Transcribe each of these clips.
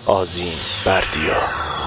آذین بردیا.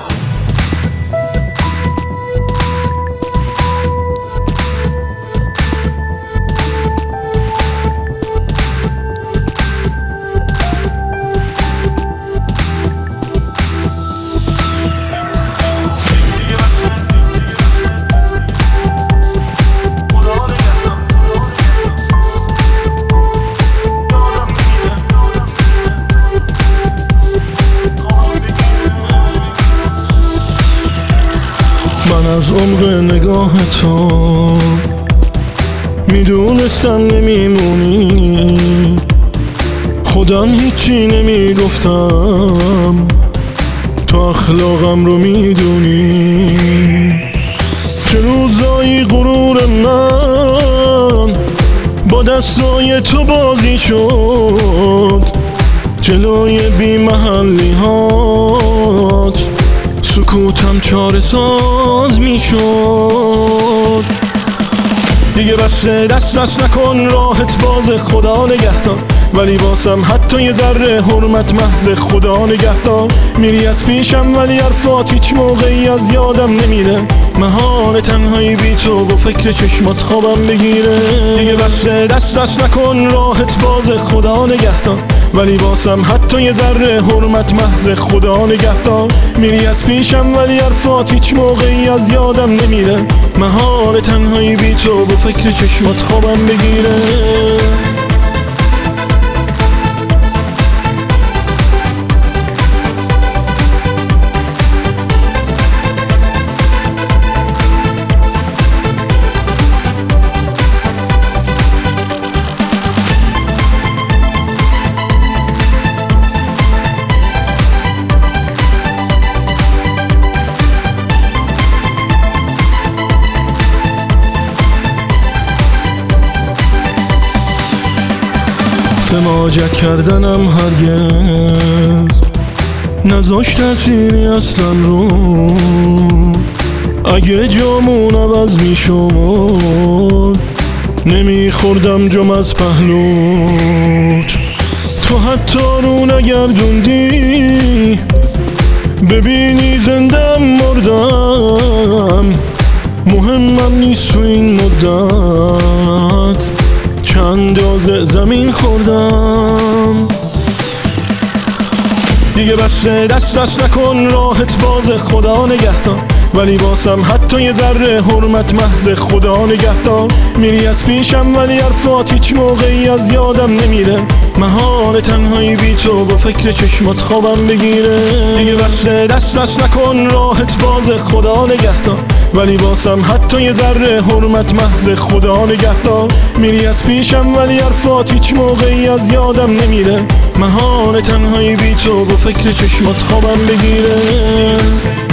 من از عمق نگاه تو میدونستم نمیمونی، خودم هیچی نمیگفتم، تو اخلاقم رو میدونی. چه روزایی غرور من با دستای تو بازی شد، جلوی بی محلی هات سکوتم چاره ساز می شد. دیگه بسه دست نکن، راحت باز، خدا نگهدار. ولی واسم حتی یه ذره حرمت محض، خدا نگهدار. میری از پیشم ولی حرفات هیچ موقعی از یادم نمیره، محال تنهایی بی تو با فکر چشمات خوابم بگیره. دیگه بسه دست نکن، راحت باز، خدا نگهدار. ولی واسم حتی یه ذره حرمت محض، خدا نگهدار. میری از پیشم ولی حرفات هیچ موقعی از یادم نمیره، محال تنهایی بی تو با فکر چشمات خوابم بگیره. سماجت کردنم هرگز نذاشت تأثیری اصلا رو، اگه جامون عوض میشد نمیخوردم جم از پهلوت. تو حتی رو نگردوندی ببینی زندم مردم، مهمم نیست تو این مدت چند راز زمین خوردم. دیگه بسه دست نکن، راحت باز، خدا نگهدار. ولی واسم حتی یه ذره حرمت محض، خدا نگهدار. میری از پیشم ولی حرفات هیچ موقعی از یادم نمیره، محال تنهایی بی تو با فکر چشمات خوابم بگیره. دیگه بسه دست نکن، راحت باز، خدا نگهدار. ولی واسم حتی یه ذره حرمت محض، خدا نگهدار. میری از پیشم ولی حرفات هیچ موقعی از یادم نمیره، محال تنهایی بی تو با فکر چشمات خوابم بگیره.